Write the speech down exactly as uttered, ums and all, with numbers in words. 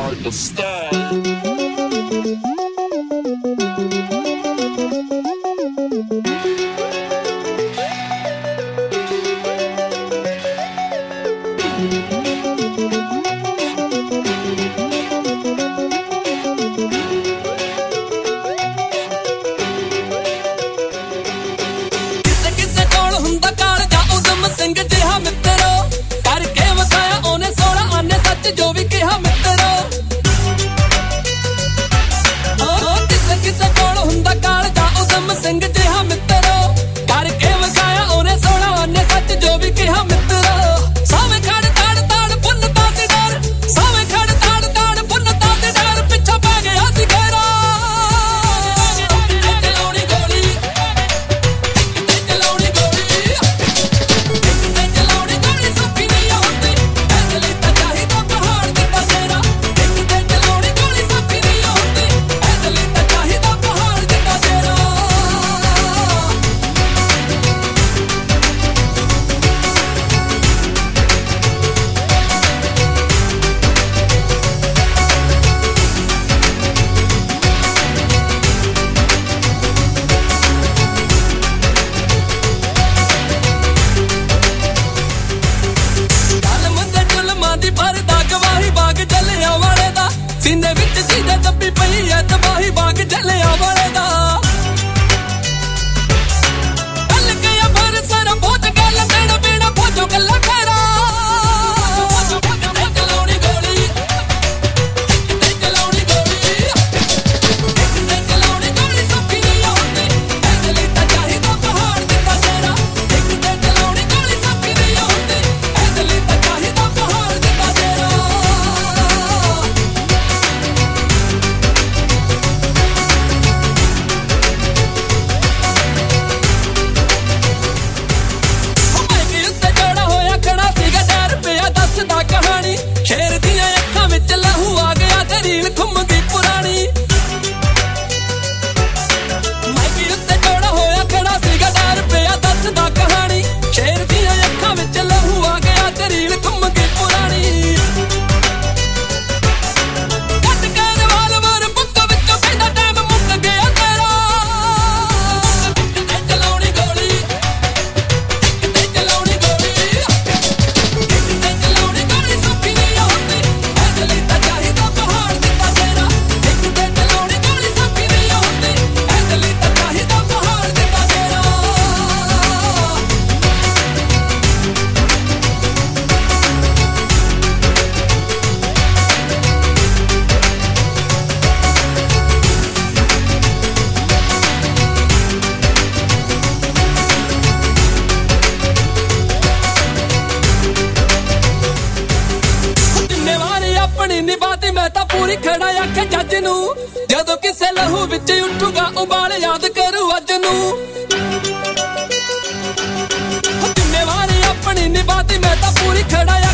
start to start. जो भी कहा मित्रो किसे किसे कोल हुंदा काल दा उदम सिंह जिहा मित्रो करके वखाया ओने सोना ओने सच जो भी कहा मित्रो सावे खड़ ताड़ ताड़ पुन्न ताते डर सावे खड़ ताड़ ताड़ पुन्न ताते डर पिछा पा गया सी घेरा चलाउनी गोली चलाउनी गोली चलाउनी गोली सुखी नहीं होती ऐसे ता चाहिदा पहाड़ दिता तेरा एक ते चलाउनी गोली सुखी नहीं होती ऐसे ता चाहिदा पहाड़ दिता तेरा सीने विच सीधे दब्बी पई है तबाही बाग जलिया वाले दा कल गया भर सारा बहुत गल देना पीना फौजों गल्ला फेरा चलाउनी गोली चलाउनी गोली चलाउनी गोली सुखी नहीं होती ऐसे ता चाहिदा पहाड़ दिता तेरा एक ते चलाउनी गोली सुखी नहीं होती ऐसे ता चाहिदा पहाड़ दिता तेरा ਦੱਸਦਾ ਕਹਾਣੀ ਸ਼ੇਰ ਦੀਆਂ ਅੱਖਾਂ ਵਿੱਚ ਲਹੂ ਆ ਗਿਆ ਤੇ ਰੀਲ ਘੁੰਮਦੀ ਪੁਰਾਣੀ ਮਾਈਕ ਉੱਤੇ ਜੋੜਾ ਹੋਇਆ ਖੜਾ ਸੀਗਾ ਡਰ ਪਿਆ ਦੱਸਦਾ ਕਹਾਣੀ ਸ਼ੇਰ ਦੀਆਂ ਅੱਖਾਂ ਵਿੱਚ ਲਹੂ ਆ ਗਿਆ ਤੇ ਰੀਲ ਘੁੰਮਦੀ ਪੁਰਾਣੀ ਕੱਟ ਕੇ ਰਿਵਾਲਵਰ ਬੁੱਕ ਵਿੱਚੋਂ ਕਹਿੰਦਾ ਟਾਈਮ ਮੁੱਕ ਗਿਆ ਤੇਰਾ ਤੇ ਚਲਾਉਣੀ ਗੋਲੀ ਤੇ ਚਲਾਉਣੀ ਗੋਲੀ अपनी निभाती मैं तां पूरी खड़ा आखे जज नू जदों किसे लहू विच उठूगा उबाल याद करू अज नू जिम्मेवारी अपनी निभाती मैं तां पूरी खड़ा